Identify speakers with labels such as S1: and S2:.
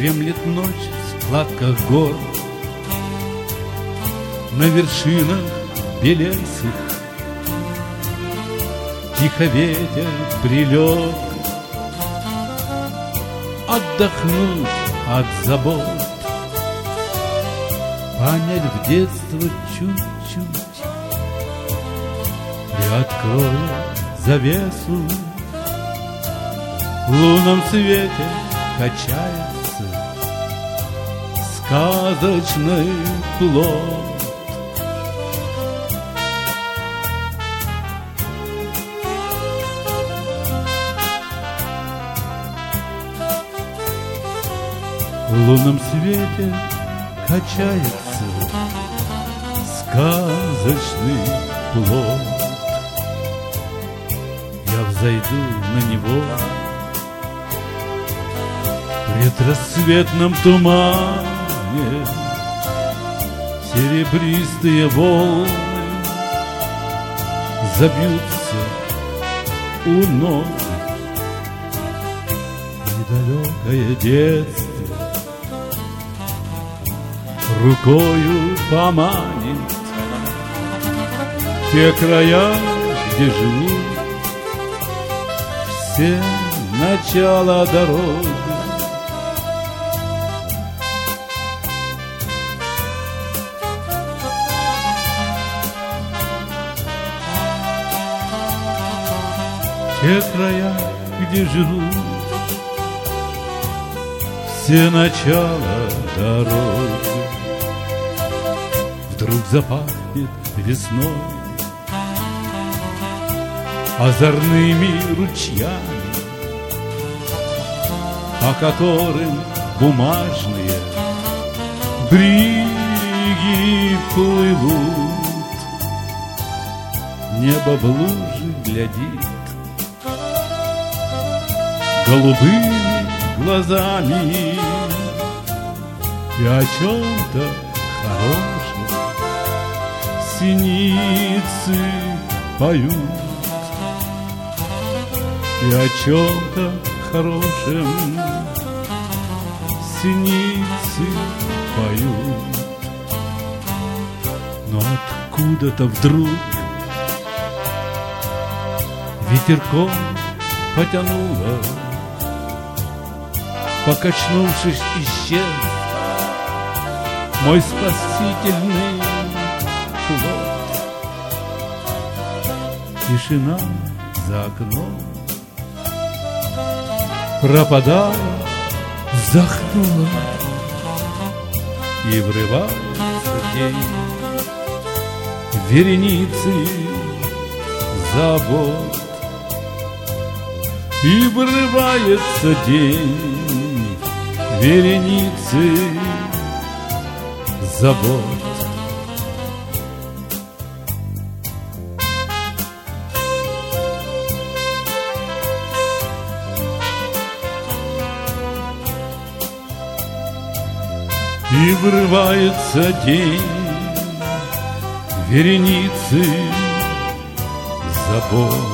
S1: Дремлет ночь в складках гор, на вершинах белесых тихо ветер прилег отдохнуть от забот, понять в детство чуть-чуть, приоткроя завесу. В лунном свете качается сказочный плод. В лунном свете качается сказочный плод. Я взойду на него в предрассветном тумане, серебристые волны забьются у ног, и далекое детство рукою поманит те края, где живут все начала дороги. Те края, где живут все начала дороги. Вдруг запахнет весной озорными ручьями, по которым бумажные бриги плывут. Небо в луже глядит голубыми глазами и о чем-то хорошем синицы поют, и о чем-то хорошем синицы поют. Но откуда-то вдруг ветерком потянуло, покачнувшись, исчез мой спасительный плод. Тишина за окном, пропадая, вздохнула, и врывается день вереницы забот. И врывается день вереницы забот. И врывается день вереницы забот.